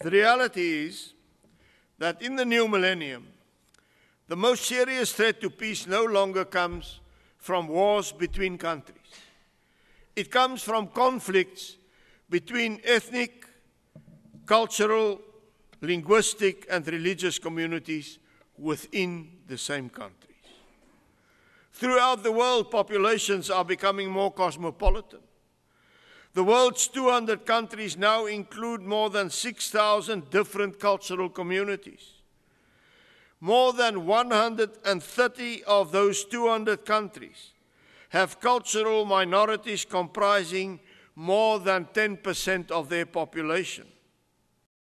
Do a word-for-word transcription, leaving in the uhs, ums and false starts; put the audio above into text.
The reality is that in the new millennium, the most serious threat to peace no longer comes from wars between countries. It comes from conflicts between ethnic, cultural, linguistic, and religious communities within the same countries. Throughout the world, populations are becoming more cosmopolitan. The world's two hundred countries now include more than six thousand different cultural communities. More than one hundred thirty of those two hundred countries have cultural minorities comprising more than ten percent of their population.